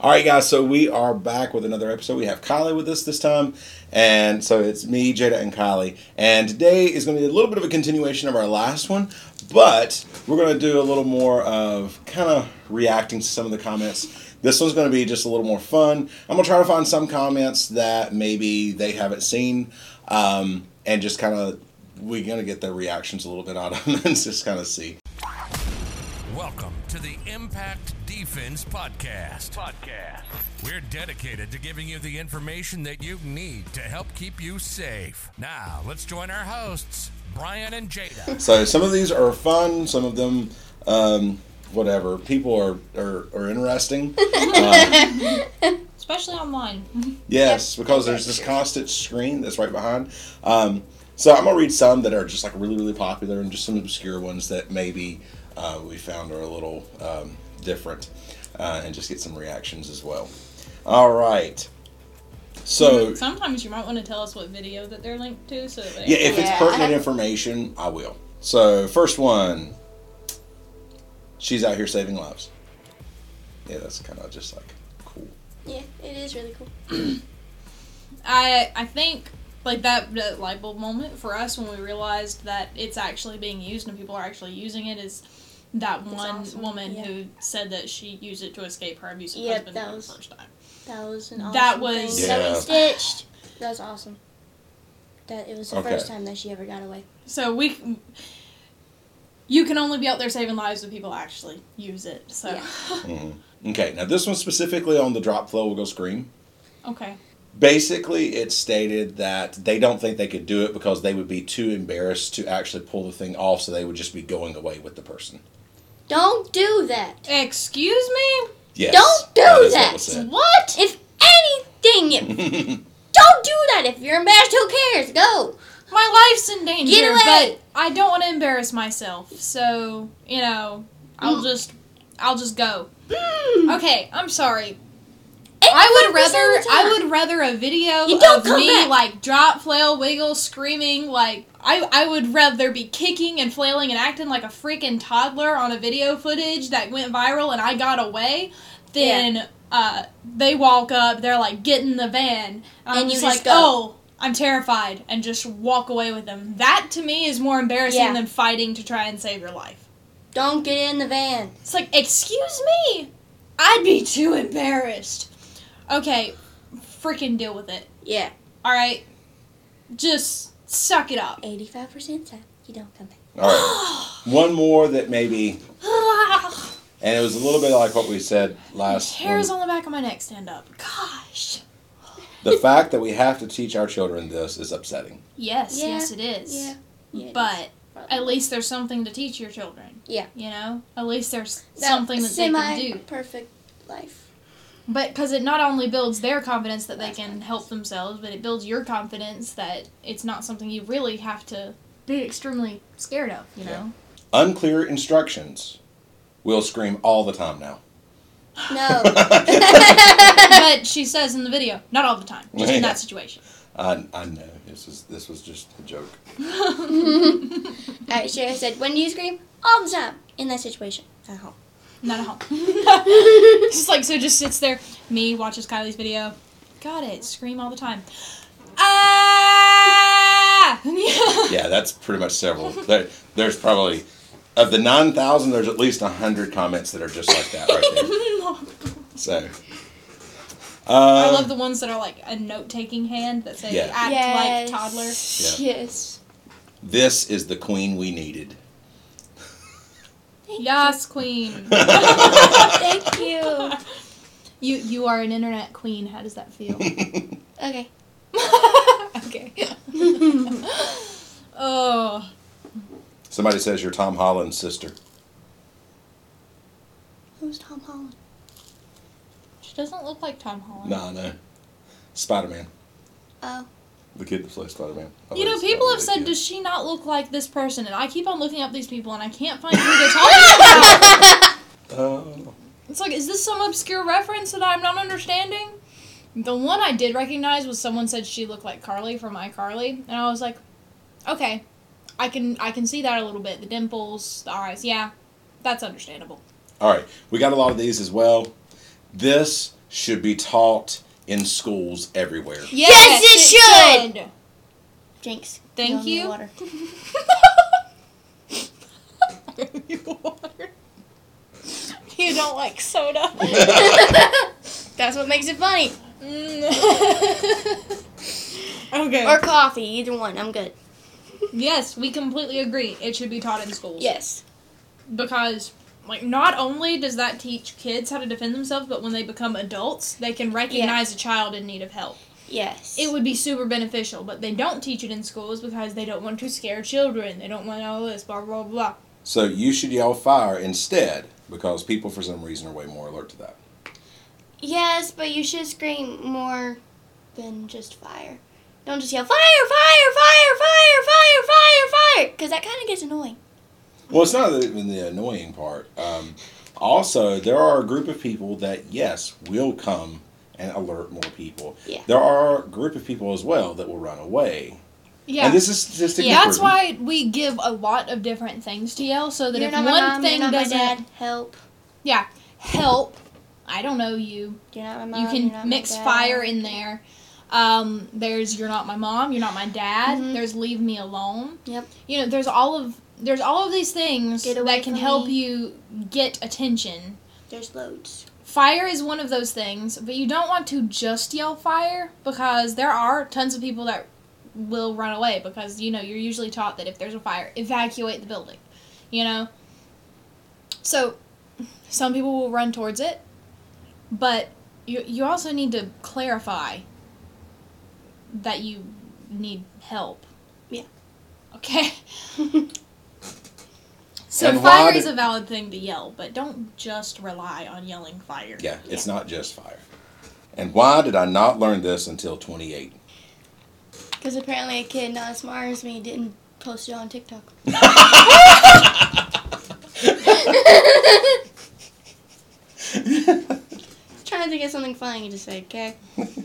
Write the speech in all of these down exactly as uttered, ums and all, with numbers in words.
All right, guys, so we are back with another episode. We have Kylie with us this time, and so it's me, Jada, and Kylie. And today is going to be a little bit of a continuation of our last one, but we're going to do a little more of kind of reacting to some of the comments. This one's going to be just a little more fun. I'm going to try to find some comments that maybe they haven't seen, um, and just kind of, we're going to get their reactions a little bit out of them and just kind of see. Welcome to the Impact Defense Podcast. Podcast. We're dedicated to giving you the information that you need to help keep you safe. Now, let's join our hosts, Brian and Jada. So some of these are fun, some of them, um, whatever. People are, are, are interesting. Um, Especially online. yes, Yep. because there's this constant screen that's right behind. Um, so I'm going to read some that are just like really, really popular and just some obscure ones that maybe uh, we found are a little um, different uh, and just get some reactions as well. All right. So sometimes you might want to tell us what video that they're linked to. So that yeah, if yeah. it's pertinent information, I will. So first one, she's out here saving lives. Yeah, that's kind of just like cool. Yeah, it is really cool. I I think like that, that light bulb moment for us when we realized that it's actually being used and people are actually using it is that That's one awesome. woman Yeah. who said that she used it to escape her abusive Yep, husband that for was- the first time. That was an awesome That was- thing. That Yeah. we stitched. That was awesome. That it was the Okay. first time that she ever got away. So we, you can only be out there saving lives when people actually use it. So Yeah. Mm-hmm. Okay, now this one specifically on the drop flow will go scream. okay. Basically, it stated that they don't think they could do it because they would be too embarrassed to actually pull the thing off, so they would just be going away with the person. Don't do that. Excuse me? Yes. Don't do that is that. what was said. What? If anything, don't do that. If you're embarrassed, who cares? Go. My life's in danger, Get away. but I don't want to embarrass myself. So, you know, I'll Mm. just I'll just go. Mm. Okay, I'm sorry. I would rather I would rather a video You don't of come me back. like drop, flail, wiggle, screaming like I I would rather be kicking and flailing and acting like a freaking toddler on a video footage that went viral and I got away than Yeah. uh they walk up, they're like get in the van and I'm And you just just like go. oh I'm terrified and just walk away with them. That to me is more embarrassing Yeah. than fighting to try and save your life. Don't get in the van. It's like, excuse me? I'd be too embarrassed. Okay, freaking deal with it. Yeah. Alright? Just suck it up. eighty-five percent time. You don't come back. All right. One more that maybe, and it was a little bit like what we said last Hairs one. on the back of my neck stand up. Gosh. The fact that we have to teach our children this is upsetting. Yes, Yeah. yes it is. Yeah. yeah it But is. at least there's something to teach your children. Yeah. You know? At least there's That something that they can do. Semi-perfect life. But because it not only builds their confidence that they can help themselves, but it builds your confidence that it's not something you really have to be extremely scared of, you know? Unclear instructions. We'll scream all the time now. No. But she says in the video, not all the time, just in Yeah. that situation. I, I know. This was, this was just a joke. Alright, Shara said, when do you scream? All the time. In that situation. At home. Not at home. Just like, so just sits there, me, watches Kylie's video, got it, scream all the time. Ah! Yeah, that's pretty much several. There, there's probably, of the nine thousand, there's at least one hundred comments that are just like that right there. So. Uh, I love the ones that are like a note-taking hand that say, Yeah. act like toddler. Yeah. Yes. This is the queen we needed. Yas, queen. Thank you. You you are an internet queen. How does that feel? Okay. Okay. Oh. Somebody says you're Tom Holland's sister. Who's Tom Holland? She doesn't look like Tom Holland. No, no. Spider-Man. Oh. The kid that plays Spider-Man. I You know, think it's people not have really said, a kid. does she not look like this person? And I keep on looking up these people and I can't find who they're talking about. Oh. It's like, is this some obscure reference that I'm not understanding? The one I did recognize was someone said she looked like Carly from iCarly. And I was like, okay, I can I can see that a little bit. The dimples, the eyes, yeah, that's understandable. All right. We got a lot of these as well. This should be taught in schools everywhere. Yes, it should. Jinx. Thank you. you. Water. Water. You don't like soda. That's what makes it funny. Okay. Or coffee, either one. I'm good. Yes, we completely agree. It should be taught in schools. Yes. Because, like, not only does that teach kids how to defend themselves, but when they become adults, they can recognize a child in need of help. Yes. It would be super beneficial, but they don't teach it in schools because they don't want to scare children. They don't want all this, blah, blah, blah. So you should yell fire instead, because people for some reason are way more alert to that. Yes, but you should scream more than just fire. Don't just yell, fire, fire, fire, fire, fire, fire, fire, because that kind of gets annoying. Well, it's not even the annoying part. Um, also, there are a group of people that, yes, will come and alert more people. Yeah. There are a group of people as well that will run away. Yeah. And this is statistically That's proven. why we give a lot of different things to yell, so that You're if not one my mom, thing you're not doesn't... my dad. Help. Yeah. Help. I don't know you. You're not my mom. You you're can not mix my dad. fire in there. Um, there's you're not my mom, you're not my dad. Mhm. There's leave me alone. Yep. You know, there's all of there's all of these things Get away that can from help me. you get attention. There's loads. Fire is one of those things, but you don't want to just yell fire because there are tons of people that will run away because, you know, you're usually taught that if there's a fire, evacuate the building, you know? So, some people will run towards it, but you you also need to clarify that you need help. Yeah. Okay? So And why fire did- is a valid thing to yell, but don't just rely on yelling fire. Yeah, it's not just fire. And why did I not learn this until twenty-eight? Because apparently a kid not as smart as me didn't post it on TikTok. Trying to think of something funny to say, okay?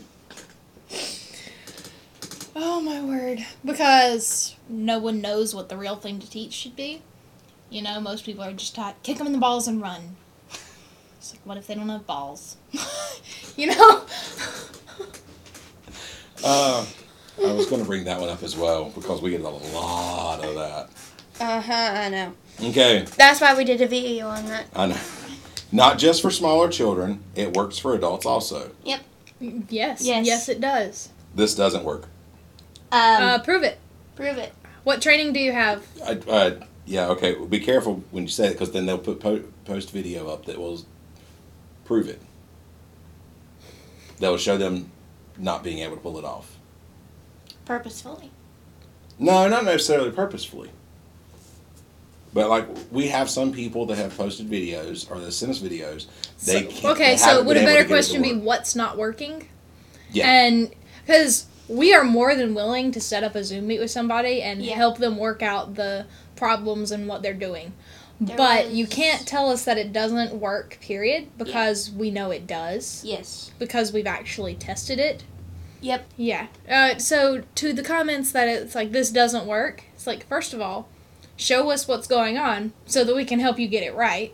Oh my word. Because no one knows what the real thing to teach should be. You know, most people are just taught, kick them in the balls and run. It's like, what if they don't have balls? You know? Uh, I was going to bring that one up as well because we get a lot of that. Uh-huh, I know. Okay, That's why we did a video on that. I know. Not just for smaller children, it works for adults also. Yep. Yes. Yes. Yes, it does. This doesn't work. Um, Uh, prove it. prove it. What training do you have? I, uh, yeah, okay. Well, be careful when you say it because then they'll put po- post video up that will prove it. That will show them not being able to pull it off. Purposefully. No, not necessarily purposefully. But like we have some people that have posted videos or that send us videos. They So- can't, okay, they so haven't would been a able better to get it to question be work. what's not working? Yeah. And because we are more than willing to set up a Zoom meet with somebody and Yeah. help them work out the problems and what they're doing. There but you was- can't tell us that it doesn't work, period, because we know it does. Yes. Because we've actually tested it. Yep. Yeah. Uh, so, to the comments that it's like, this doesn't work, it's like, first of all, show us what's going on so that we can help you get it right.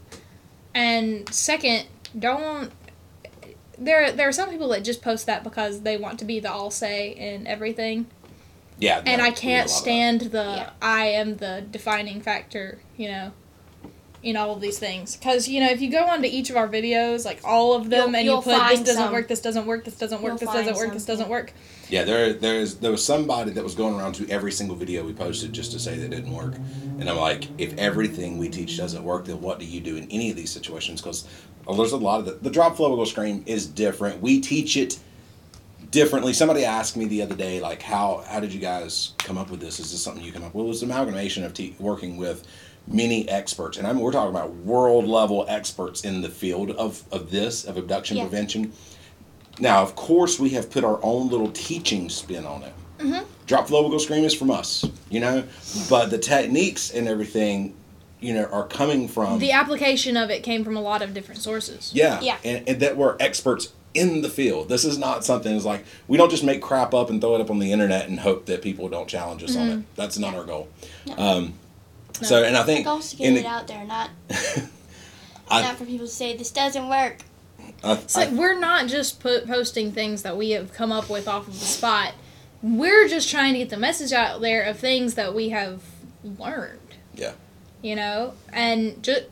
And second, don't... There, there are some people that just post that because they want to be the all-say in everything. Yeah. And no, I we get can't a lot of that. stand the Yeah. I am the defining factor, you know, in all of these things. Because, you know, if you go onto each of our videos, like all of them, You'll- and you'll you put this find doesn't some. work, this doesn't work, this doesn't work, You'll this find doesn't work, this something. doesn't work. Yeah, there, there's, there was somebody that was going around to every single video we posted just to say that it didn't work. And I'm like, if everything we teach doesn't work, then what do you do in any of these situations? Because there's a lot of the, the drop, flow, wiggle, scream is different. We teach it differently. Somebody asked me the other day, like, how how did you guys come up with this? Is this something you come up with? Well, it was an amalgamation of te- working with many experts. And I mean, we're talking about world level experts in the field of, of this, of abduction Yeah. prevention. Now, of course, we have put our own little teaching spin on it. Mm-hmm. Drop, flow, wiggle, scream is from us, you know? But the techniques and everything, you know, are coming from... The application of it came from a lot of different sources. Yeah, Yeah. And, and that we're experts in the field. This is not something that's like, we don't just make crap up and throw it up on the internet and hope that people don't challenge us on it. That's not our goal. No. Um, So, and I The think... goal's to get in it the- out there, not I- not for people to say this doesn't work. I, It's like I, we're not just put, posting things that we have come up with off of the spot. We're just trying to get the message out there of things that we have learned. yeah. You know? And just...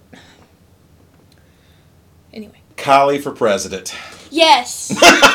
Anyway. Kylie for president. Yes.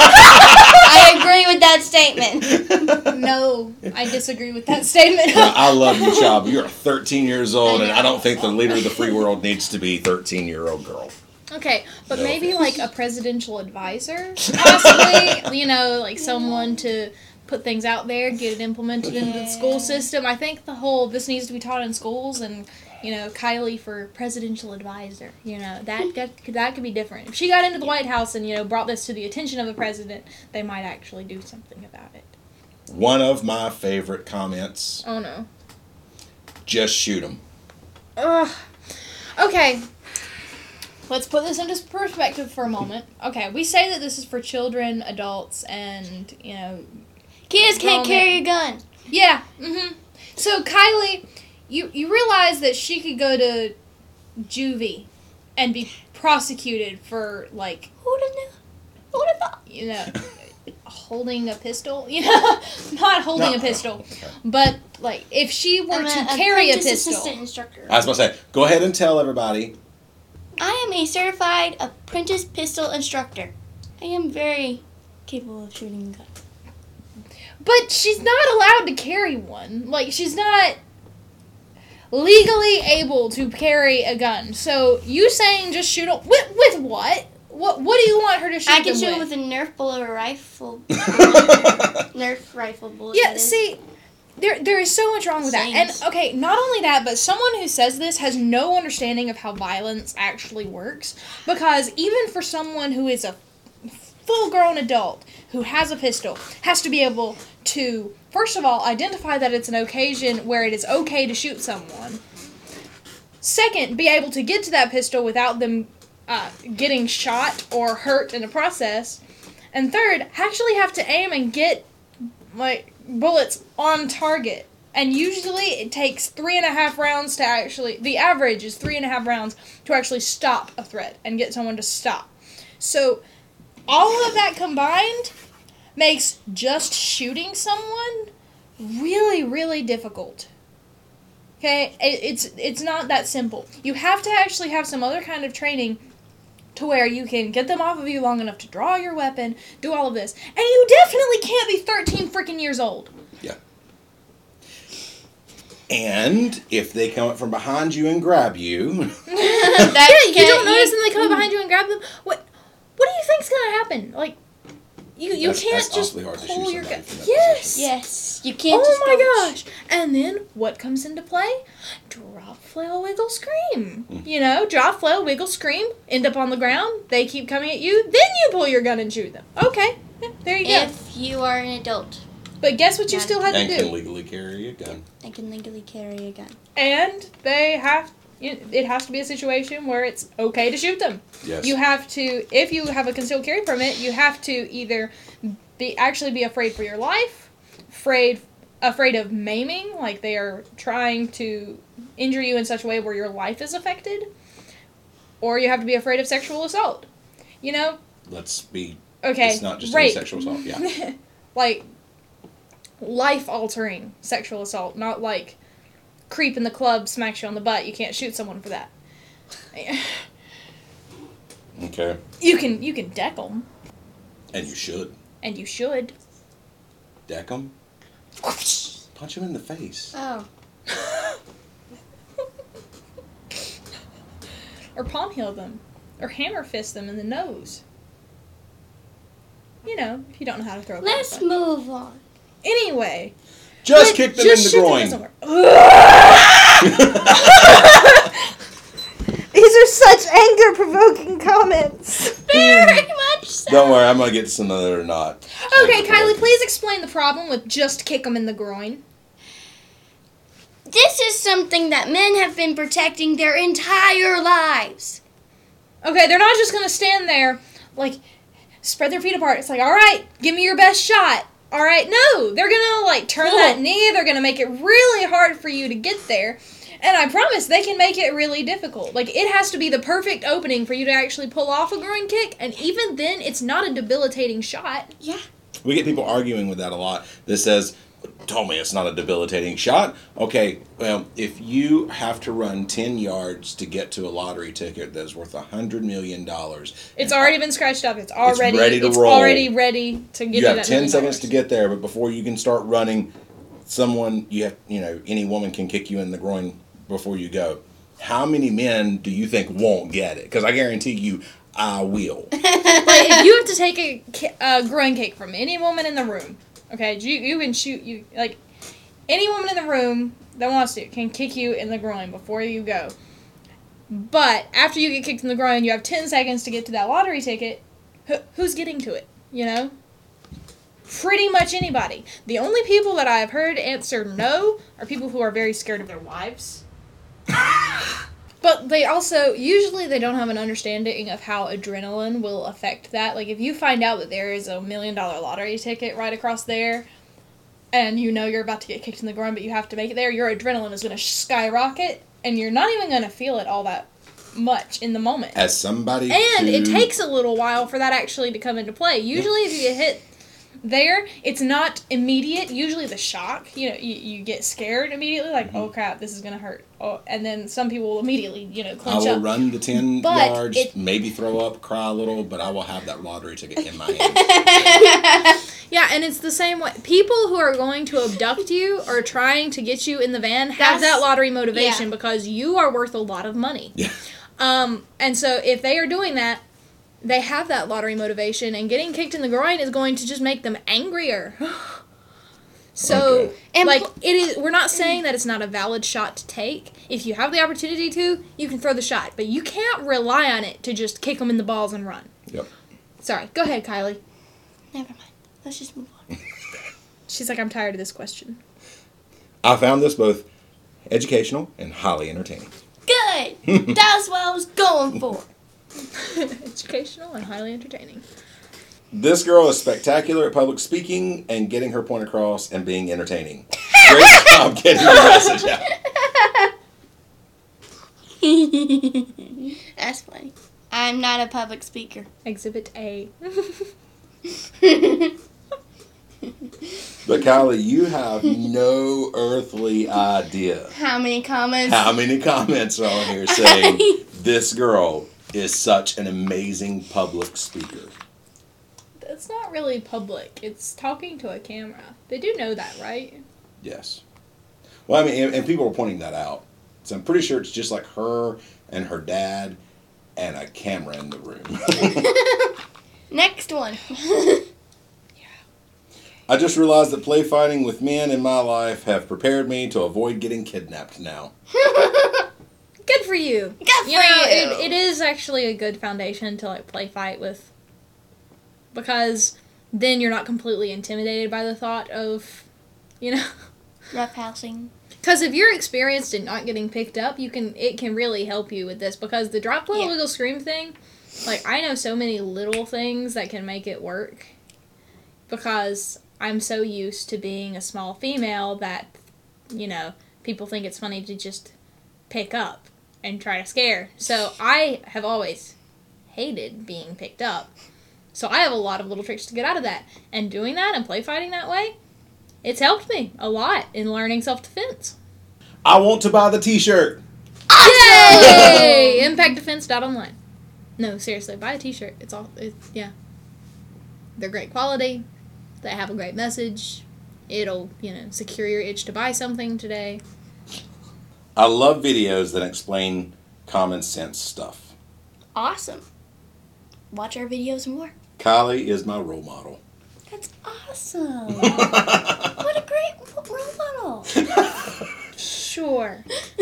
I agree with that statement. No, I disagree with that statement. Well, I love you, child. You're thirteen years old, and I don't think the leader of the free world needs to be a thirteen-year-old girl. Okay, but No maybe offense. like a presidential advisor, possibly. You know, like someone to put things out there, get it implemented into the school system. I think the whole this needs to be taught in schools, and you know, Kylie for presidential advisor. You know, that that that could be different. If she got into the White House and you know brought this to the attention of the president, they might actually do something about it. One of my favorite comments: Oh no. just shoot them. Ugh. Okay. Let's put this into perspective for a moment. Okay, we say that this is for children, adults, and, you know... Kids can't grown carry a men. gun. Yeah, mm-hmm. So, Kylie, you, you realize that she could go to juvie and be prosecuted for, like, Who'd have knew? Who'd have thought? you know, holding a pistol? You know, not holding No. a pistol. Okay. But, like, if she were I'm to a carry a apprentice pistol... assistant instructor. I was about to say, go ahead and tell everybody. I am a certified apprentice pistol instructor. I am very capable of shooting a gun. But she's not allowed to carry one. Like, she's not legally able to carry a gun. So, you saying just shoot them... With, with what? What What do you want her to shoot I can them shoot with? with a Nerf bullet or rifle. Nerf rifle bullet. Yeah, that is. see... There, there is so much wrong with that. And, Saints. okay, not only that, but someone who says this has no understanding of how violence actually works. Because even for someone who is a full-grown adult who has a pistol, has to be able to, first of all, identify that it's an occasion where it is okay to shoot someone. Second, be able to get to that pistol without them uh, getting shot or hurt in the process. And third, actually have to aim and get, like... bullets on target. And usually it takes three and a half rounds to actually, the average is three and a half rounds to actually stop a threat and get someone to stop. So all of that combined makes just shooting someone really, really difficult. Okay? It, it's, it's not that simple. You have to actually have some other kind of training to where you can get them off of you long enough to draw your weapon, do all of this. And you definitely can't be thirteen freaking years old. Yeah. And if they come up from behind you and grab you, That Yeah, you can't- don't notice them, they come up behind you and grab them. What What do you think's gonna happen? Like, you you That's- can't that's just awfully hard to pull shoot your somebody gun. from that Yes. position. Yes, you can't. Oh just my go- gosh! And then what comes into play? Drop, flail, wiggle, scream. Mm. You know, drop, flail, wiggle, scream. End up on the ground. They keep coming at you. Then you pull your gun and shoot them. Okay, yeah, there you go. If you are an adult But guess what you Not- still had to and do? can legally carry a gun. and can legally carry a gun. And they have, it has to be a situation where it's okay to shoot them. Yes. You have to, if you have a concealed carry permit, you have to either be actually be afraid for your life, afraid afraid of maiming, like they are trying to injure you in such a way where your life is affected, or you have to be afraid of sexual assault. You know, Let's be. okay, It's not just any rape. sexual assault. Yeah. Like life-altering sexual assault, not like creep in the club smacks you on the butt. You can't shoot someone for that. Okay. You can you can deck them, And you should and you should. deck them. Punch him in the face. Oh. Or palm heel them, or hammer fist them in the nose. You know, if you don't know how to throw a Let's punch. move on. Anyway. Just but kick them just in the shoot them groin. doesn't work. These are such anger-provoking comments. Very much so. Don't worry, I'm gonna get some that are not. Okay, Kylie, please explain the problem with just kick them in the groin. This is something that men have been protecting their entire lives. Okay, they're not just gonna stand there, like, spread their feet apart. It's like, all right, give me your best shot. All right, no, they're gonna, like, turn Cool. that knee. They're gonna make it really hard for you to get there. And I promise they can make it really difficult. Like, it has to be the perfect opening for you to actually pull off a groin kick, and even then, it's not a debilitating shot. Yeah. We get people arguing with that a lot. That says, told me it's not a debilitating shot. Okay, well, if you have to run ten yards to get to a lottery ticket that's worth one hundred million dollars. It's already been scratched up. It's already, It's ready to it's roll. already ready to give you, You have that ten million seconds dollars. to get there, but before you can start running, someone, you have, you know, any woman can kick you in the groin before you go. How many men do you think won't get it? Because I guarantee you, I will. Like, if you have to take a, ki- a groin kick from any woman in the room, okay, you you can shoot you like any woman in the room that wants to can kick you in the groin before you go. But after you get kicked in the groin, you have ten seconds to get to that lottery ticket. Who, who's getting to it? You know, pretty much anybody. The only people that I've heard answer no are people who are very scared of their wives. But they also, usually they don't have an understanding of how adrenaline will affect that. Like, if you find out that there is a million dollar lottery ticket right across there, and you know you're about to get kicked in the groin, but you have to make it there, your adrenaline is going to skyrocket, and you're not even going to feel it all that much in the moment. As somebody And who, it takes a little while for that actually to come into play. Usually if you get hit there, it's not immediate. Usually the shock, you know, you, you get scared immediately, like, Mm-hmm. oh crap, this is going to hurt. Oh, and then some people will immediately, you know, I clench will up. run the ten But yards, it- maybe throw up, cry a little, but I will have that lottery ticket in my hand. Yeah, and it's the same way. People who are going to abduct you or trying to get you in the van have That's- that lottery motivation yeah. because you are worth a lot of money. Yeah. Um, and so if they are doing that, they have that lottery motivation, and getting kicked in the groin is going to just make them angrier. So, Okay. And like, pl- it is. We're not saying that it's not a valid shot to take. If you have the opportunity to, you can throw the shot, but you can't rely on it to just kick them in the balls and run. Yep. Sorry, go ahead, Kylie. Never mind. Let's just move on. She's like, I'm tired of this question. I found this both educational and highly entertaining. Good. That's what I was going for. Educational and highly entertaining. This girl is spectacular at public speaking and getting her point across and being entertaining. Great job getting your message out. That's funny. I'm not a public speaker. Exhibit A. But Kylie, you have no earthly idea How many comments? how many comments are on here saying this girl is such an amazing public speaker. That's not really public. It's talking to a camera. They do know that, right? Yes. Well, I mean, and, and people are pointing that out. So I'm pretty sure it's just like her and her dad and a camera in the room. Next one. I just realized that play fighting with men in my life have prepared me to avoid getting kidnapped now. Good for you. Good for you. Know, you. It, it is actually a good foundation to like play fight with, because then you're not completely intimidated by the thought of, you know. Rough housing. Because if you're experienced in not getting picked up, you can it can really help you with this. Because the drop, little Yeah. wiggle, scream thing, like, I know so many little things that can make it work. Because I'm so used to being a small female that, you know, people think it's funny to just pick up and try to scare. So I have always hated being picked up. So I have a lot of little tricks to get out of that. And doing that and play fighting that way, it's helped me a lot in learning self-defense. I want to buy the t-shirt. Yay! impact defense dot online. No, seriously, buy a t-shirt. It's all, it's, yeah. They're great quality. They have a great message. It'll, you know, secure your itch to buy something today. I love videos that explain common sense stuff. Awesome. Watch our videos more. Kylie is my role model. That's awesome. What a great role model. Sure.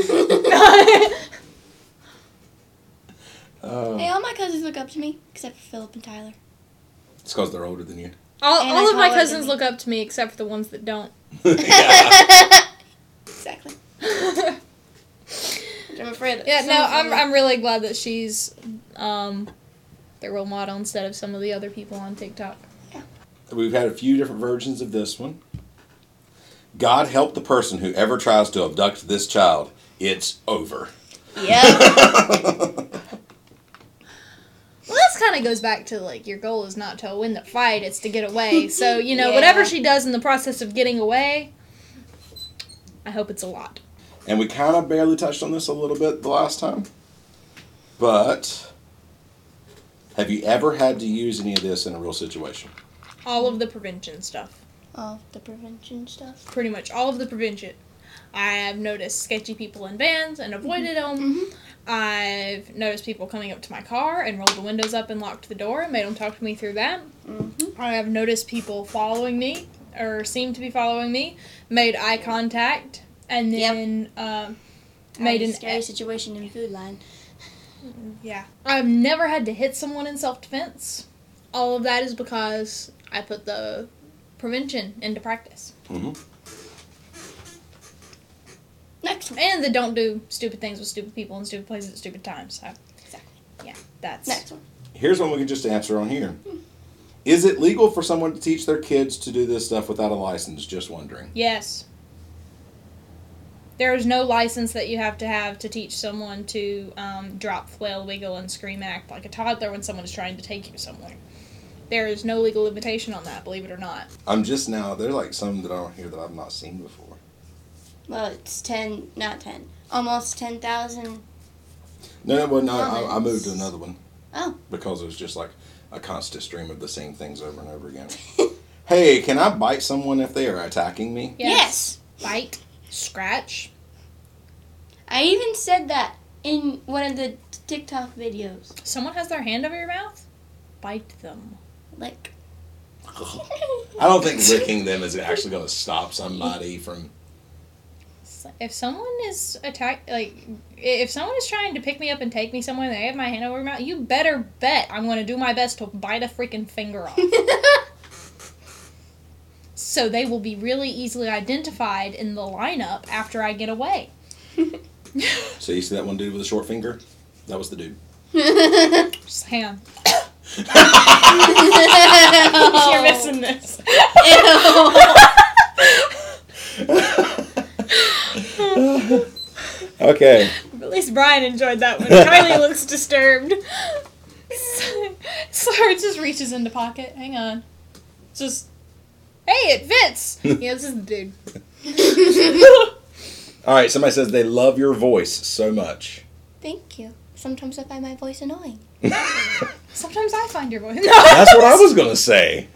Uh, Hey, all my cousins look up to me, except for Philip and Tyler. it's because they're older than you. All, And all I of my taller cousins than look up to me except for the ones that don't. Yeah. Exactly. I'm afraid. Yeah, some no, of I'm them- I'm really glad that she's um the role model instead of some of the other people on TikTok. We've had a few different versions of this one. God help the person who ever tries to abduct this child. it's over. Yep. Well, this kind of goes back to, like, your goal is not to win the fight, it's to get away. So, you know, Yeah. whatever she does in the process of getting away, I hope it's a lot. And we kind of barely touched on this a little bit the last time. But have you ever had to use any of this in a real situation? All of the prevention stuff. All the prevention stuff. Pretty much all of the prevention. I have noticed sketchy people in vans and avoided them. Mm-hmm. I've noticed people coming up to my car and rolled the windows up and locked the door and made them talk to me through that. Mm-hmm. I have noticed people following me, or seem to be following me, made eye contact, and then um, made a an scary situation in Food Line. Yeah. I've never had to hit someone in self-defense. All of that is because I put the prevention into practice. Mm-hmm. Next one. And the don't do stupid things with stupid people in stupid places at stupid times. So, Exactly. yeah, that's... Next one. Here's one we can just answer on here. Is it legal for someone to teach their kids to do this stuff without a license? Just wondering. Yes. There is no license that you have to have to teach someone to um, drop, flail, wiggle, and scream and act like a toddler when someone is trying to take you somewhere. There is no legal limitation on that, believe it or not. I'm just now, there's like some that I don't hear that I've not seen before. Well, it's ten, not ten, almost ten thousand. No, no, well, no, I, I Comments. moved to another one. Oh. Because it was just like a constant stream of the same things over and over again. Hey, can I bite someone if they are attacking me? Yes. Bite, scratch. I even said that in one of the TikTok videos. Someone has their hand over your mouth? Bite them. Like. I don't think licking them is actually going to stop somebody from... If someone is attack, like, if someone is trying to pick me up and take me somewhere and they have my hand over my mouth, you better bet I'm going to do my best to bite a freaking finger off. So they will be really easily identified in the lineup after I get away. So you see that one dude with a short finger? That was the dude. Just hang on. Oh. You're missing this. Okay. At least Brian enjoyed that one. Kylie looks disturbed. Sorry, it just reaches into pocket. Hang on. Just, hey, it fits. Yeah, this is the dude. All right, somebody says they love your voice so much. Thank you. Sometimes I find my voice annoying. Sometimes I find your voice. That's what I was going to say.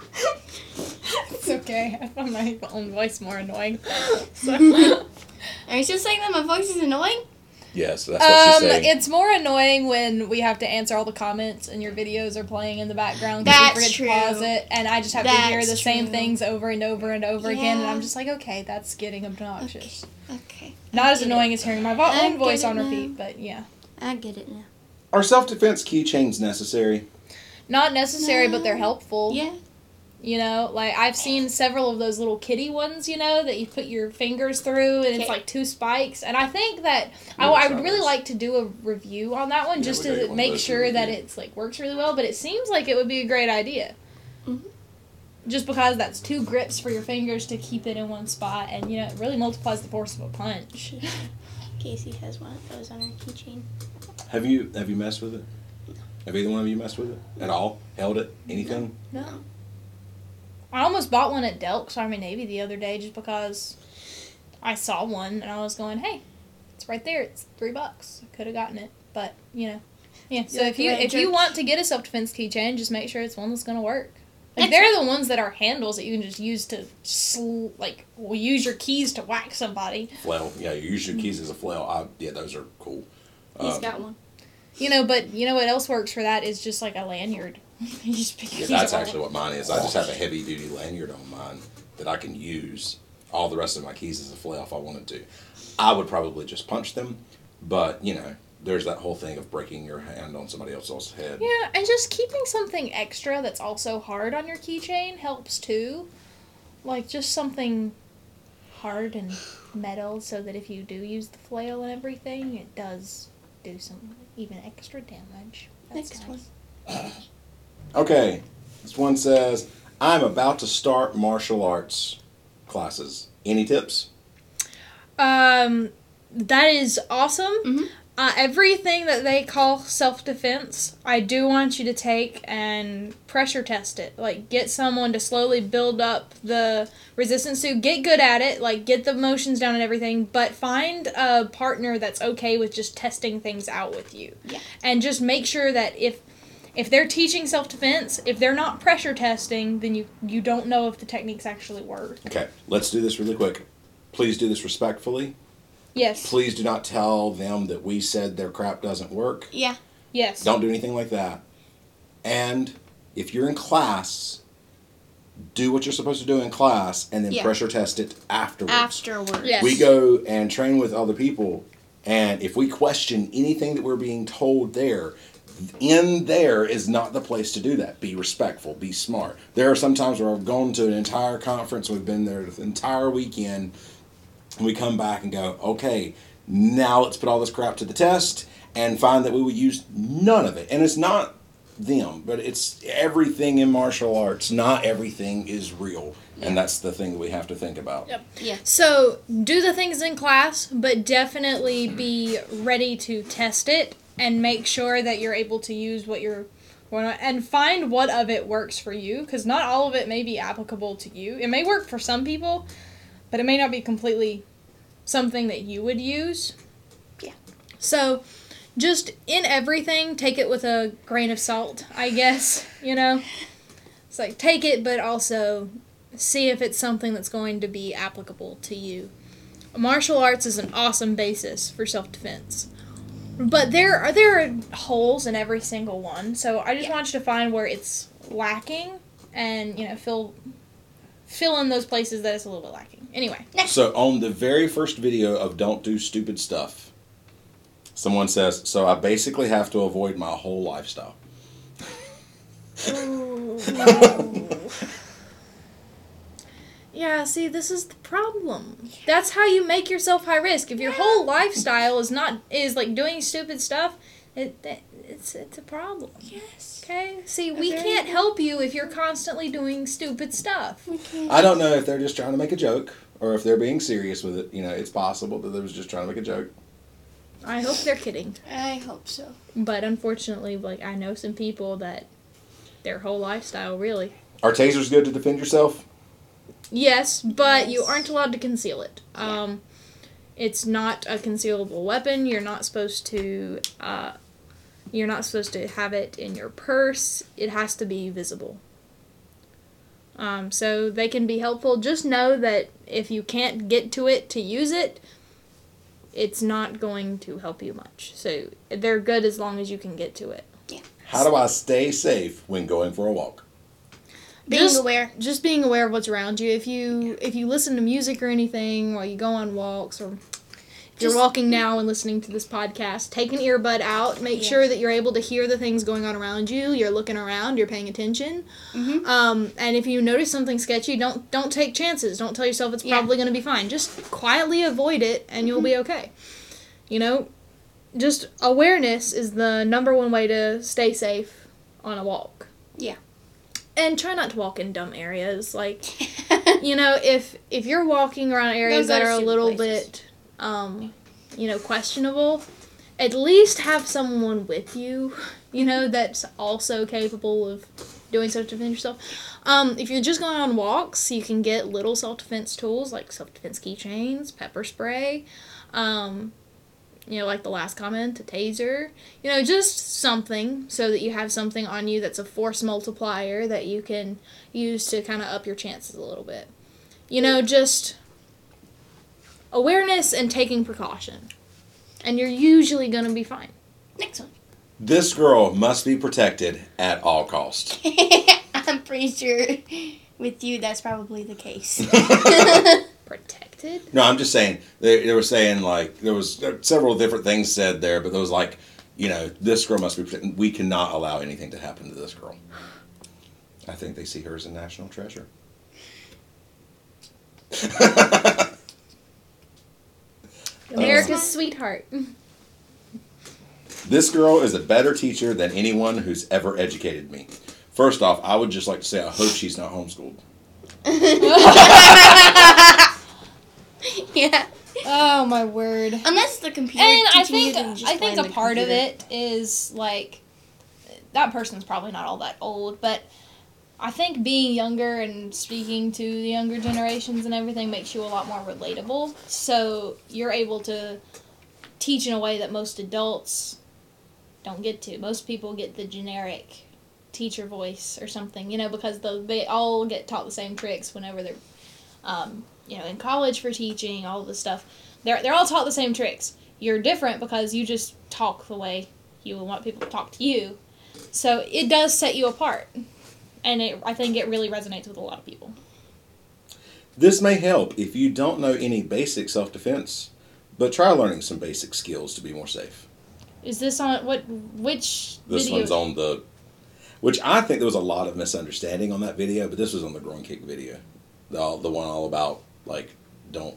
It's okay. I find my own voice more annoying. So. Are you still saying that my voice is annoying? Yes, that's what she's Um, saying. it's more annoying when we have to answer all the comments and your videos are playing in the background because That's we forget true. to pause it, and I just have to hear That's the same true. things over and over and over again, and Yeah. I'm just like, okay, that's getting obnoxious. Okay. Not I as get annoying it. as hearing my vo- I own voice get it on now. repeat, but yeah. I get it now. Are self-defense keychains necessary? Not necessary, but they're No. helpful. Yeah. You know, like I've seen several of those little kitty ones, you know, that you put your fingers through and it's Okay. like two spikes. And I think that I, Yeah, I it's would not really nice. like to do a review on that one Yeah, just we gotta get to one of make those to sure that review. it's like works really well. But it seems like it would be a great idea. Mhm. Just because that's two grips for your fingers to keep it in one spot, and you know, it really multiplies the force of a punch. Casey has one of those on her keychain. Have you have you messed with it? Have either one of you messed with it at all? Held it? Anything? No. I almost bought one at Delk's Army Navy the other day just because I saw one and I was going, hey, it's right there. It's three bucks. I could have gotten it, but you know, yeah. So Yeah, if you right, if you jerk. want to get a self defense keychain, just make sure it's one that's gonna work. Like Excellent. they're the ones that are handles that you can just use to sl- like well, use your keys to whack somebody. Flail. Yeah, you use your keys as a flail. I, yeah, those are cool. He's Um, got one. You know, but you know what else works for that is just like a lanyard. You just pick your Yeah, keys that's up. actually what mine is. I just have a heavy duty lanyard on mine that I can use all the rest of my keys as a flail if I wanted to. I would probably just punch them, but you know, there's that whole thing of breaking your hand on somebody else's head. Yeah, and just keeping something extra that's also hard on your keychain helps too. Like just something hard and metal so that if you do use the flail and everything, it does do some even extra damage. That's Next nice. one. Okay, this one says, I'm about to start martial arts classes. Any tips? Um, that is awesome. Mm-hmm. Uh, everything that they call self-defense, I do want you to take and pressure test it. Like, get someone to slowly build up the resistance to. Get good at it. Like, get the motions down and everything. But find a partner that's okay with just testing things out with you. Yeah. And just make sure that if if they're teaching self-defense, if they're not pressure testing, then you, you don't know if the techniques actually work. Okay, let's do this really quick. Please do this respectfully. Yes. Please do not tell them that we said their crap doesn't work. Yeah. Yes. Don't do anything like that. And if you're in class, do what you're supposed to do in class and then Yeah. pressure test it afterwards. Afterwards. Yes. We go and train with other people, and if we question anything that we're being told there, in there is not the place to do that. Be respectful. Be smart. There are some times where I've gone to an entire conference, we've been there the entire weekend, and we come back and go, okay, now let's put all this crap to the test and find that we would use none of it. And it's not them, but it's everything in martial arts. Not everything is real. And that's the thing that we have to think about. Yep. Yeah. So, do the things in class, but definitely be ready to test it and make sure that you're able to use what you're going on, and find what of it works for you, because not all of it may be applicable to you. It may work for some people, but it may not be completely something that you would use. Yeah. So, just in everything, take it with a grain of salt, I guess, you know? It's like, take it, but also see if it's something that's going to be applicable to you. Martial arts is an awesome basis for self-defense. But there are there are holes in every single one, so I just Yeah. want you to find where it's lacking and, you know, fill fill in those places that it's a little bit lacking. Anyway. So on the very first video of Don't Do Stupid Stuff, someone says, so I basically have to avoid my whole lifestyle. Yeah, see, this is the problem. That's how you make yourself high risk. If your whole lifestyle is not is like doing stupid stuff, it, it it's it's a problem. Yes. Okay? See, we very can't good. help you if you're constantly doing stupid stuff. Okay. I don't know if they're just trying to make a joke or if they're being serious with it. You know, it's possible that they was just trying to make a joke. I hope they're kidding. I hope so. But unfortunately, like, I know some people that their whole lifestyle really. Are tasers good to defend yourself? Yes, but you Yes. aren't allowed to conceal it. Um, it's not a concealable weapon. You're not supposed to. Uh, you're not supposed to have it in your purse. It has to be visible. Um, so they can be helpful. Just know that if you can't get to it to use it, it's not going to help you much. So they're good as long as you can get to it. How do I stay safe when going for a walk? Being Just- aware. Just being aware of what's around you. If you if you listen to music or anything while you go on walks, or if you're Just- walking now and listening to this podcast, take an earbud out. Make Yeah. sure that you're able to hear the things going on around you. You're looking around. You're paying attention. Mm-hmm. Um, and if you notice something sketchy, don't don't take chances. Don't tell yourself it's Yeah. probably going to be fine. Just quietly avoid it, and you'll be okay. You know, just awareness is the number one way to stay safe on a walk. Yeah. And try not to walk in dumb areas. Like, you know, if if you're walking around areas Don't go that to are a stupid little places. bit, um, you know, questionable, at least have someone with you, you know, that's also capable of doing self-defense yourself. Um, if you're just going on walks, you can get little self-defense tools like self-defense keychains, pepper spray, um, you know, like the last comment, a taser, you know, just something so that you have something on you that's a force multiplier that you can use to kind of up your chances a little bit. You know, just awareness and taking precaution. And you're usually going to be fine. Next one. This girl must be protected at all costs. I'm pretty sure with you that's probably the case. Protected? No, I'm just saying, they, they were saying, like, there was several different things said there, but there was like, you know, this girl must be protected. We cannot allow anything to happen to this girl. I think they see her as a national treasure. America's sweetheart. This girl is a better teacher than anyone who's ever educated me. First off, I would just like to say I hope she's not homeschooled. Yeah. Oh my word. Unless the computer And I teaching you think to just I think blame a the part of computer. it is like that person's probably not all that old, but I think being younger and speaking to the younger generations and everything makes you a lot more relatable. So you're able to teach in a way that most adults don't get to. Most people get the generic teacher voice or something, you know, because the, they all get taught the same tricks whenever they're, um, you know, in college for teaching, all of this stuff. They're, they're all taught the same tricks. You're different because you just talk the way you want people to talk to you. So it does set you apart. And it, I think it really resonates with a lot of people. This may help if you don't know any basic self-defense, but try learning some basic skills to be more safe. Is this on what? Which This video? one's on the, which I think there was a lot of misunderstanding on that video, but this was on the Groin Kick video, the the one all about like don't,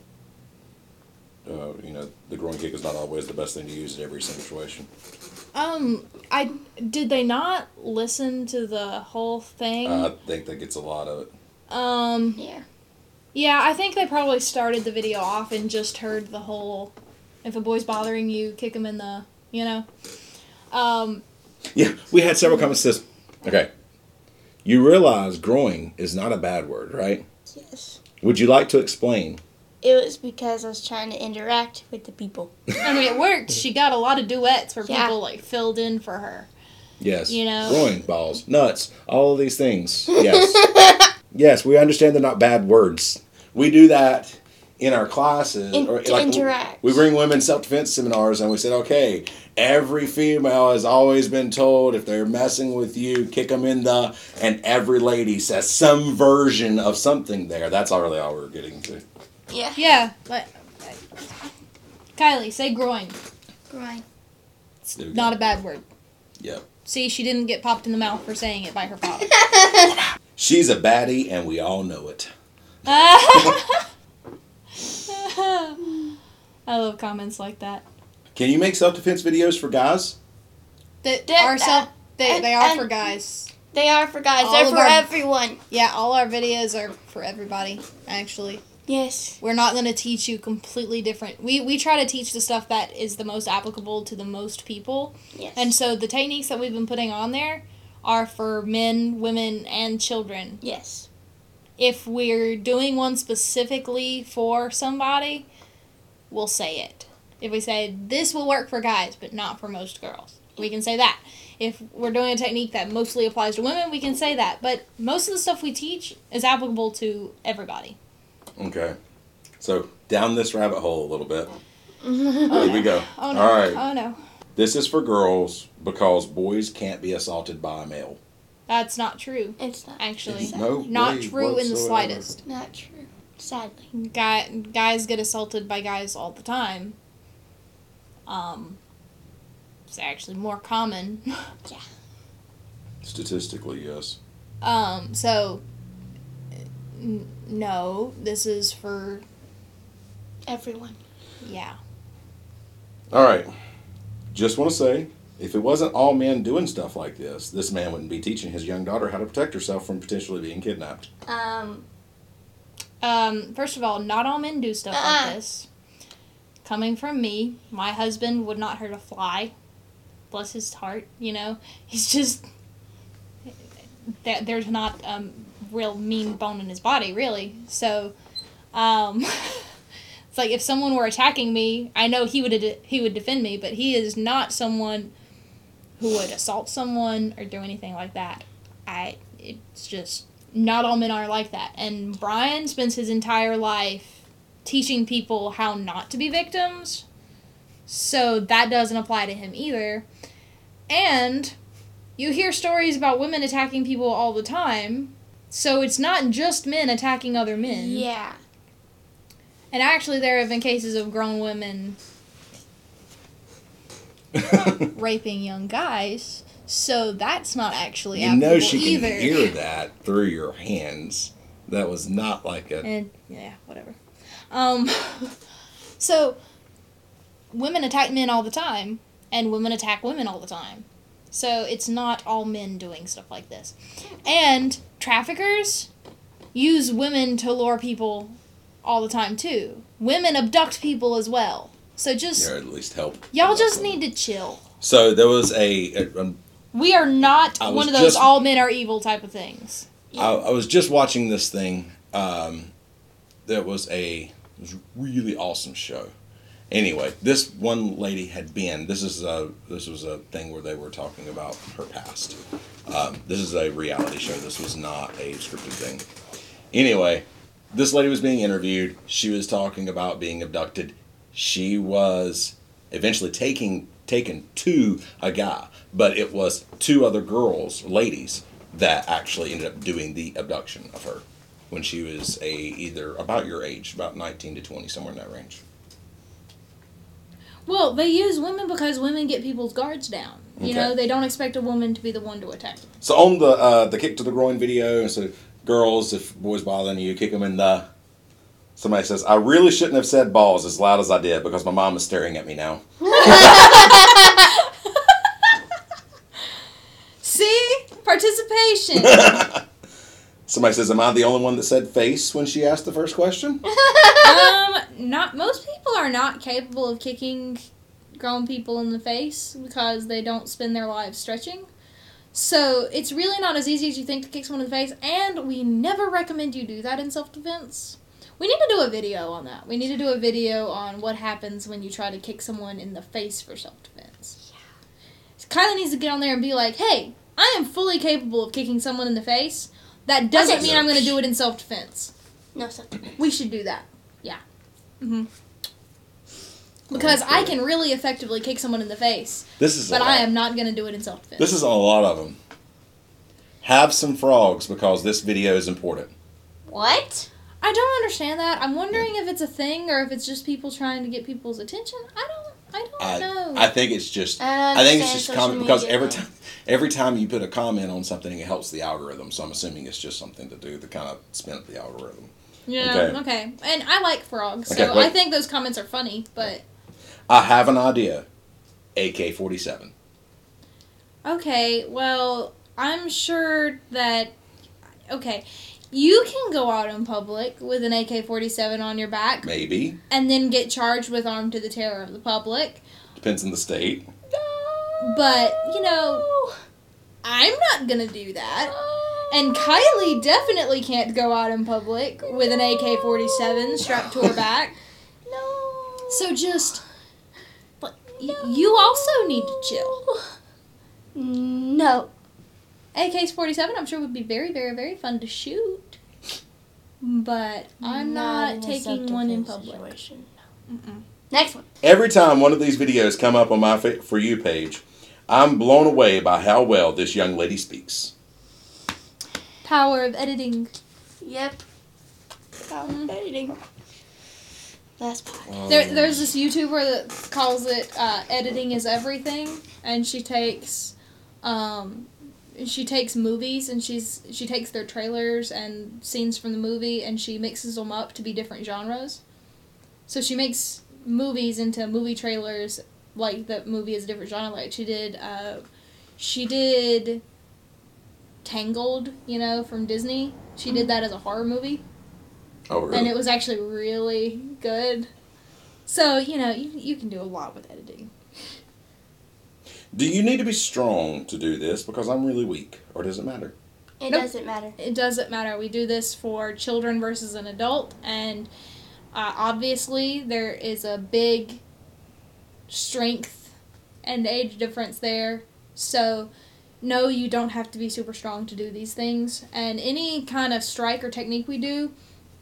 uh, you know, the groin kick is not always the best thing to use in every situation. Um, I did they not listen to the whole thing? Uh, I think that gets a lot of it. um, Yeah. yeah, I think they probably started the video off and just heard the whole. If a boy's bothering you, kick him in the. You know. Um. Yeah, we had several comments that says, okay, you realize groin is not a bad word, right? Yes. Would you like to explain? It was because I was trying to interact with the people. I mean, it worked. She got a lot of duets where Yeah. people like filled in for her. Yes. You know? Groin, balls, nuts, all of these things. Yes. Yes, we understand they're not bad words. We do that in our classes. In- or, to like, interact. We bring women self-defense seminars and we said, okay, every female has always been told if they're messing with you, kick them in the, and every lady says some version of something there. That's all really all we're getting to. Yeah. Yeah, but Kylie, say groin. Right. It's There we not go. a bad word. Yep. See, she didn't get popped in the mouth for saying it by her father. She's a baddie and we all know it. I love comments like that. Can you make self-defense videos for guys? That That- are self, they, and- they are and- for guys. They are for guys. All They're of for our- everyone. Yeah, all our videos are for everybody, actually. Yes. We're not going to teach you completely different. We, we try to teach the stuff that is the most applicable to the most people. Yes. And so the techniques that we've been putting on there are for men, women, and children. Yes. If we're doing one specifically for somebody, we'll say it. If we say, this will work for guys, but not for most girls, we can say that. If we're doing a technique that mostly applies to women, we can say that. But most of the stuff we teach is applicable to everybody. Okay. So, down this rabbit hole a little bit. Here we go. Oh no. All right. Oh no. This is for girls because boys can't be assaulted by a male. That's not true, It's not actually. No Not way true in the whatsoever. slightest. not true. Sadly. Guy, guys get assaulted by guys all the time. Um, it's actually more common. Statistically, yes. Um, so, n- no, this is for, Everyone. yeah. All right. Just want to say, if it wasn't all men doing stuff like this, this man wouldn't be teaching his young daughter how to protect herself from potentially being kidnapped. Um. Um, first of all, not all men do stuff Uh-uh. like this. Coming from me, my husband would not hurt a fly. Bless his heart, you know. He's just, there, there's not um real mean bone in his body, really. So, um, it's like if someone were attacking me, I know he would he would defend me, but he is not someone who would assault someone or do anything like that. I it's just not all men are like that. And Brian spends his entire life teaching people how not to be victims. So that doesn't apply to him either. And you hear stories about women attacking people all the time. So it's not just men attacking other men. Yeah. And actually there have been cases of grown women raping young guys. So that's not actually You applicable know she can either. hear that through your hands. That was not like a... And yeah, whatever. Um, so women attack men all the time, and women attack women all the time. So it's not all men doing stuff like this. And traffickers use women to lure people all the time too. Women abduct people as well. So just Or at least help. y'all just need to chill. So there was a. a, a We are not I one was of those just- all men are evil type of things. I, I was just watching this thing. Um, there was a it was a really awesome show. Anyway, this one lady had been. This is a this was a thing where they were talking about her past. Um, this is a reality show. This was not a scripted thing. Anyway, this lady was being interviewed. She was talking about being abducted. She was eventually taking taken to a guy, but it was two other girls, ladies, that actually ended up doing the abduction of her when she was a either about your age, about nineteen to twenty, somewhere in that range. Well, they use women because women get people's guards down. You Okay. know, they don't expect a woman to be the one to attack them. So on the uh, the kick to the groin video, so girls, if boys bothering you, kick them in the. Somebody says, I really shouldn't have said balls as loud as I did because my mom is staring at me now. See? Participation. Somebody says, am I the only one that said face when she asked the first question? um, not most people are not capable of kicking grown people in the face because they don't spend their lives stretching. So it's really not as easy as you think to kick someone in the face, and we never recommend you do that in self-defense. We need to do a video on that. We need to do a video on what happens when you try to kick someone in the face for self-defense. Yeah. So Kylie needs to get on there and be like, hey, I am fully capable of kicking someone in the face. That doesn't Okay. mean I'm going to do it in self-defense. No self-defense. We should do that. Yeah. Mm-hmm. Because I can really effectively kick someone in the face, This is a but lot. I am not going to do it in self-defense. This is a lot of them. Have some frogs because this video is important. What? I don't understand that. I'm wondering if it's a thing or if it's just people trying to get people's attention. I don't. I don't I, know. I think it's just. I I think it's understand just social comment because media every thing. time, every time you put a comment on something, it helps the algorithm. So I'm assuming it's just something to do to kind of spin up the algorithm. yeah. okay. Okay. And I like frogs, Okay, so wait. I think those comments are funny. But I have an idea. A K forty-seven. okay, well, I'm sure that. Okay, you can go out in public with an A K forty-seven on your back Maybe. and then get charged with armed to the terror of the public. Depends on the state. But, you know, I'm not gonna do that. And Kylie definitely can't go out in public with an A K forty-seven strapped to her back. No. So just, but y- you also need to chill. No. A K forty-seven, I'm sure would be very, very, very fun to shoot. But I'm not, in a taking one in self-defense public. situation. Mm-mm. Next one. Every time one of these videos come up on my fa- For You page, I'm blown away by how well this young lady speaks. Power of editing. Yep. Power of editing. Last part. There, there's this YouTuber that calls it uh, editing is everything, and she takes, um, she takes movies and she's she takes their trailers and scenes from the movie and she mixes them up to be different genres. So she makes movies into movie trailers like the movie is a different genre. Like she did, uh, she did Tangled, you know, from Disney. She did that as a horror movie. Oh, really? And it was actually really good. So, you know, you, you can do a lot with editing. Do you need to be strong to do this? Because I'm really weak. Or does it matter? It Nope. doesn't matter. It doesn't matter. We do this for children versus an adult. And uh, obviously, there is a big strength and age difference there. So, no, you don't have to be super strong to do these things. And any kind of strike or technique we do,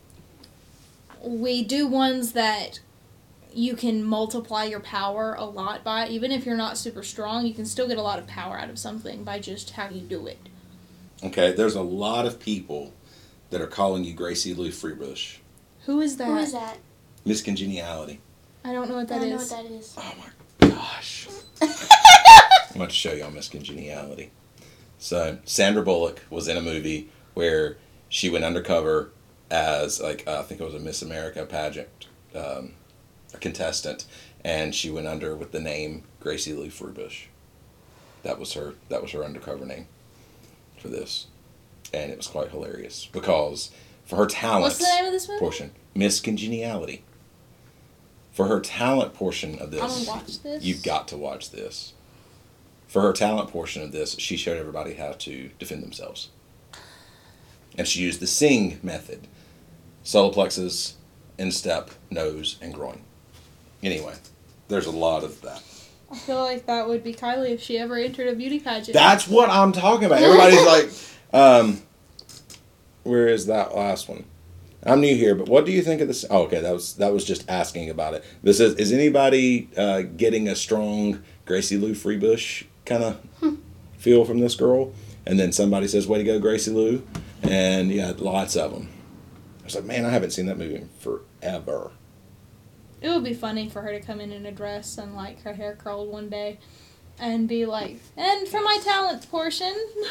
we do ones that you can multiply your power a lot by. Even if you're not super strong, you can still get a lot of power out of something by just how you do it. Okay, there's a lot of people that are calling you Gracie Lou Freebush. Who is that? Who is that? Miss Congeniality. I don't know what that I don't is. know what that is. Oh my gosh. I'm about to show y'all Miss Congeniality. So, Sandra Bullock was in a movie where she went undercover as, like, uh, I think it was a Miss America pageant, um, a contestant, and she went under with the name Gracie Lou Freebush. That was her, that was her undercover name for this. And it was quite hilarious because For her talent. What's the name of this movie? Portion. Miss Congeniality. For her talent portion of this. I'm gonna watch this. You've got to watch this. For her talent portion of this, she showed everybody how to defend themselves. And she used the sing method. Solar plexus, instep, nose, and groin. Anyway, there's a lot of that. I feel like that would be Kylie if she ever entered a beauty pageant. That's what I'm talking about. Everybody's like, um, where is that last one? I'm new here, but what do you think of this? Oh, okay, that was that was just asking about it. This is is anybody uh, getting a strong Gracie Lou Freebush kind of feel from this girl? And then somebody says, "Way to go, Gracie Lou!" And yeah, lots of them. I was like, man, I haven't seen that movie in forever. It would be funny for her to come in in a dress and like her hair curled one day, and be like, "And for my talent portion,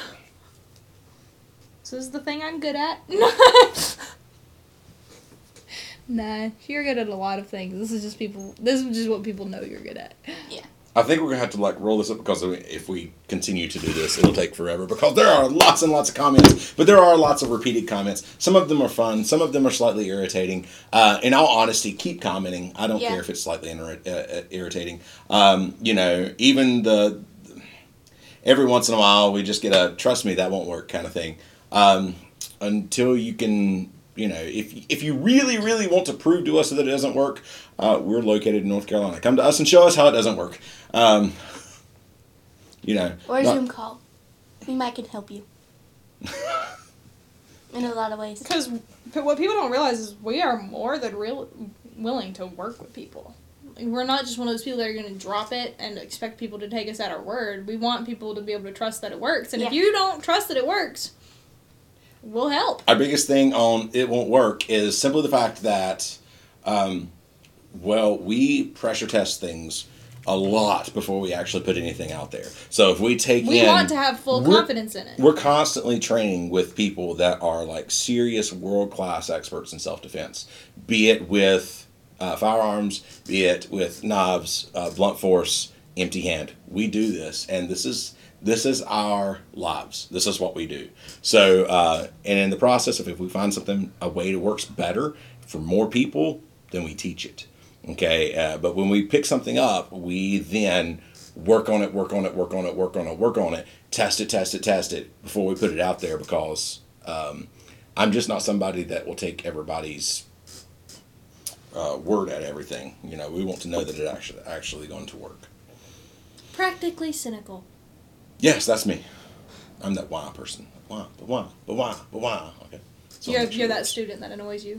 this is the thing I'm good at." Nah, you're good at a lot of things. This is just people. This is just what people know you're good at. Yeah. I think we're gonna have to like roll this up because if we continue to do this, it'll take forever because there are lots and lots of comments, but there are lots of repeated comments. Some of them are fun, some of them are slightly irritating. Uh, in all honesty, keep commenting. I don't Yeah. care if it's slightly inter- uh, irritating. Um, you know, even the every once in a while we just get a "trust me, that won't work" kind of thing. Um, until you can. You know, if if you really, really want to prove to us that it doesn't work, uh, we're located in North Carolina. Come to us and show us how it doesn't work. Um, you know. Or a not- Zoom call. We might can help you. In a lot of ways. Because what people don't realize is we are more than real willing to work with people. Like, we're not just one of those people that are going to drop it and expect people to take us at our word. We want people to be able to trust that it works. And if Yeah. you don't trust that it works, we'll help. Our biggest thing on it won't work is simply the fact that, um, well, we pressure test things a lot before we actually put anything out there. So if we take We in, want to have full we're- confidence in it. We're constantly training with people that are like serious world-class experts in self-defense, be it with uh, firearms, be it with knives, uh, blunt force, empty hand. We do this, and this is this is our lives. This is what we do. So, uh, and in the process of if we find something, a way that works better for more people, then we teach it. Okay, uh, but when we pick something up, we then work on it, work on it, work on it, work on it, work on it, test it, test it, test it before we put it out there because um, I'm just not somebody that will take everybody's uh, word at everything. You know, we want to know that it actually actually going to work. Practically cynical. Yes, that's me. I'm that why person. Why, but why, but why, but why? Okay. So You're, I'm sure you're that it's- student that annoys you.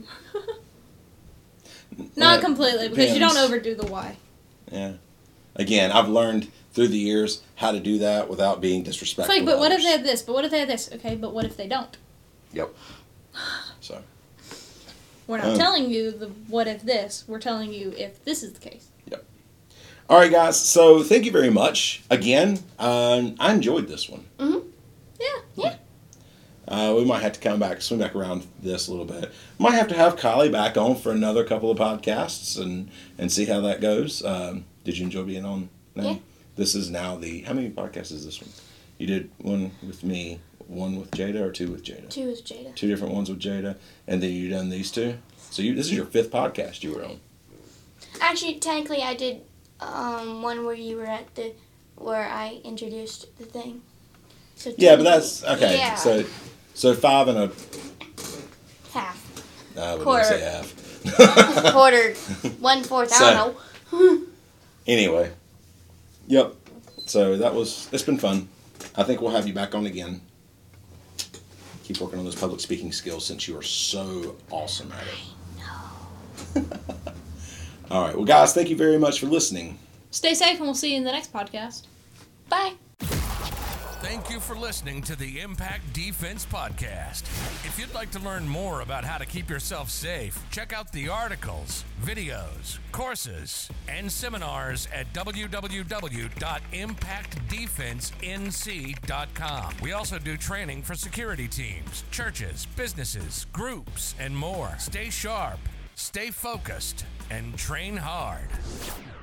Not Yeah, completely, because you don't depends. overdo the why. Yeah. Again, I've learned through the years how to do that without being It's disrespectful. like, but to what if others. they have this? But what if they have this? Okay, but what if they don't? Yep. So. We're not Um, telling you the what if this. We're telling you if this is the case. All right, guys. So thank you very much again. Um, I enjoyed this one. Mm-hmm. Yeah. Yeah. Uh, we might have to come back, swing back around this a little bit. Might have to have Kylie back on for another couple of podcasts and and see how that goes. Um, did you enjoy being on? now? Yeah. This is now the how many podcasts is this one? You did one with me, one with Jada, or two with Jada? Two is Jada. Two different ones with Jada, and then you done these two. So you this is your fifth podcast you were on. Actually, technically, I did um, one where you were at the, where I introduced the thing. So Yeah, but technically- that's okay. Yeah. So so five and a half. I wouldn't Quarter. say half. Quarter. One fourth. I don't know. Anyway, yep. So that was it's been fun. I think we'll have you back on again. Keep working on those public speaking skills since you are so awesome at it. All right. Well, guys, thank you very much for listening. Stay safe, and we'll see you in the next podcast. Bye. Thank you for listening to the Impact Defense Podcast. If you'd like to learn more about how to keep yourself safe, check out the articles, videos, courses, and seminars at w w w dot impact defense n c dot com. We also do training for security teams, churches, businesses, groups, and more. Stay sharp, stay focused, and train hard.